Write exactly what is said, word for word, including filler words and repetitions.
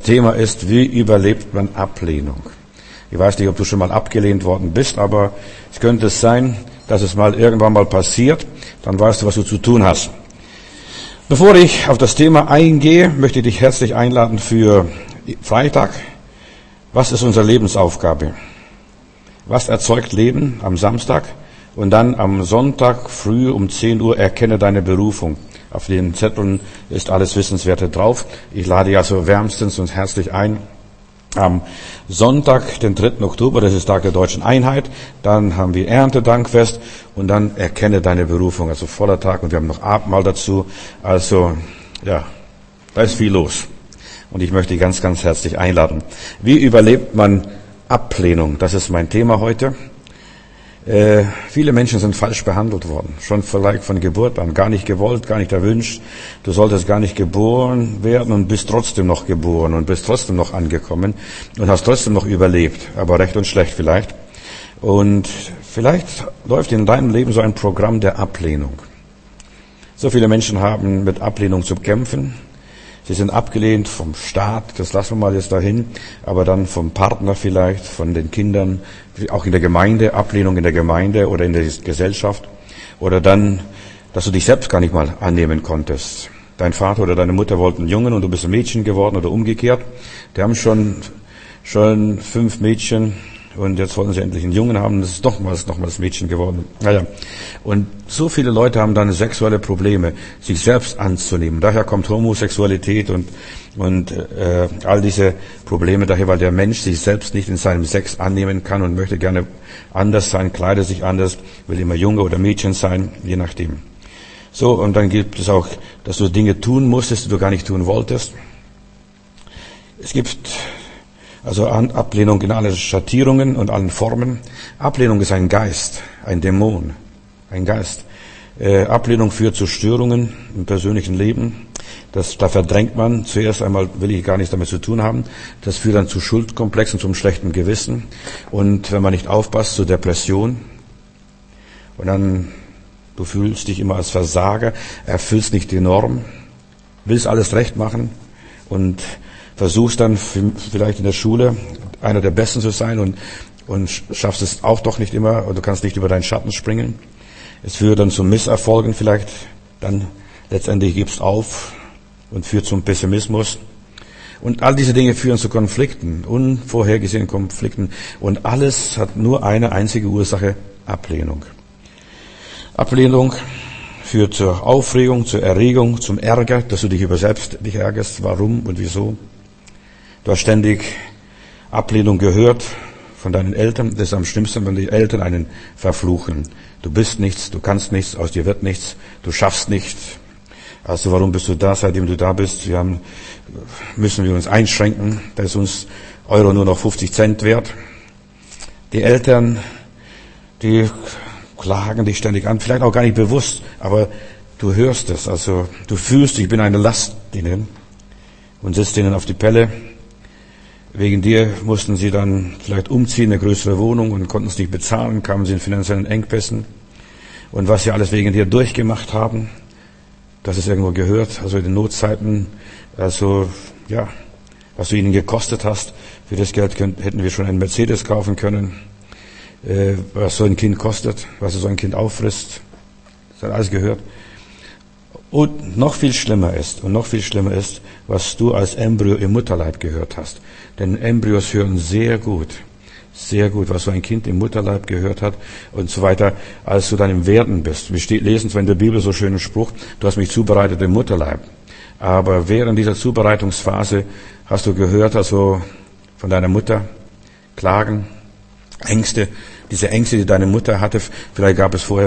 Thema ist, wie überlebt man Ablehnung? Ich weiß nicht, ob du schon mal abgelehnt worden bist, aber es könnte es sein, dass es mal irgendwann mal passiert. Dann weißt du, was du zu tun hast. Bevor ich auf das Thema eingehe, möchte ich dich herzlich einladen für Freitag. Was ist unsere Lebensaufgabe? Was erzeugt Leben am Samstag? Und dann am Sonntag früh um zehn Uhr erkenne deine Berufung. Auf den Zetteln ist alles Wissenswerte drauf. Ich lade dich also wärmstens und herzlich ein. Am Sonntag, den dritten Oktober, das ist Tag der Deutschen Einheit, dann haben wir Erntedankfest und dann erkenne deine Berufung, also voller Tag, und wir haben noch Abendmahl dazu. Also, ja, da ist viel los. Und ich möchte dich ganz, ganz herzlich einladen. Wie überlebt man Ablehnung? Das ist mein Thema heute. Äh, viele Menschen sind falsch behandelt worden, schon vielleicht von Geburt an, gar nicht gewollt, gar nicht erwünscht. Du solltest gar nicht geboren werden und bist trotzdem noch geboren und bist trotzdem noch angekommen und hast trotzdem noch überlebt, aber recht und schlecht vielleicht. Und vielleicht läuft in deinem Leben so ein Programm der Ablehnung. So viele Menschen haben mit Ablehnung zu kämpfen. Sie sind abgelehnt vom Staat, das lassen wir mal jetzt dahin, aber dann vom Partner vielleicht, von den Kindern, auch in der Gemeinde, Ablehnung in der Gemeinde oder in der Gesellschaft. Oder dann, dass du dich selbst gar nicht mal annehmen konntest. Dein Vater oder deine Mutter wollten einen Jungen und du bist ein Mädchen geworden oder umgekehrt. Die haben schon, schon fünf Mädchen und jetzt wollten sie endlich einen Jungen haben, das ist nochmals, nochmals Mädchen geworden. Naja. Und so viele Leute haben dann sexuelle Probleme, sich selbst anzunehmen. Daher kommt Homosexualität und, und äh, all diese Probleme daher, weil der Mensch sich selbst nicht in seinem Sex annehmen kann und möchte gerne anders sein, kleidet sich anders, will immer Junge oder Mädchen sein, je nachdem. So, und dann gibt es auch, dass du Dinge tun musstest, die du gar nicht tun wolltest. Es gibt also Ablehnung in allen Schattierungen und allen Formen. Ablehnung ist ein Geist, ein Dämon, ein Geist. Äh, Ablehnung führt zu Störungen im persönlichen Leben. Das, da verdrängt man. Zuerst einmal will ich gar nichts damit zu tun haben. Das führt dann zu Schuldkomplexen, zum schlechten Gewissen. Und wenn man nicht aufpasst, zu Depression. Und dann, du fühlst dich immer als Versager, erfüllst nicht die Norm, willst alles recht machen und versuchst dann vielleicht in der Schule einer der Besten zu sein und, und schaffst es auch doch nicht immer, und du kannst nicht über deinen Schatten springen. Es führt dann zu Misserfolgen vielleicht, dann letztendlich gibst auf und führt zum Pessimismus. Und all diese Dinge führen zu Konflikten, unvorhergesehenen Konflikten. Und alles hat nur eine einzige Ursache: Ablehnung. Ablehnung führt zur Aufregung, zur Erregung, zum Ärger, dass du dich über selbst dich ärgerst, warum und wieso. Du hast ständig Ablehnung gehört von deinen Eltern. Das ist am schlimmsten, wenn die Eltern einen verfluchen. Du bist nichts, du kannst nichts, aus dir wird nichts, du schaffst nichts. Also warum bist du da, seitdem du da bist? Wir haben, müssen wir uns einschränken, da ist uns Euro nur noch fünfzig Cent wert. Die Eltern, die klagen dich ständig an, vielleicht auch gar nicht bewusst, aber du hörst es, also du fühlst, ich bin eine Last ihnen und sitzt ihnen auf die Pelle. Wegen dir mussten sie dann vielleicht umziehen, eine größere Wohnung, und konnten es nicht bezahlen, kamen sie in finanziellen Engpässen. Und was sie alles wegen dir durchgemacht haben, das ist irgendwo gehört, also in den Notzeiten, also ja, was du ihnen gekostet hast, für das Geld könnt, hätten wir schon einen Mercedes kaufen können, äh, was so ein Kind kostet, was so ein Kind auffrisst, das hat alles gehört. Und noch viel schlimmer ist, und noch viel schlimmer ist, was du als Embryo im Mutterleib gehört hast. Denn Embryos hören sehr gut, sehr gut, was so ein Kind im Mutterleib gehört hat und so weiter, als du dann im Werden bist. Wir lesen zwar in der Bibel so schönen Spruch, du hast mich zubereitet im Mutterleib. Aber während dieser Zubereitungsphase hast du gehört, also von deiner Mutter, Klagen, Ängste, diese Ängste, die deine Mutter hatte, vielleicht gab es vorher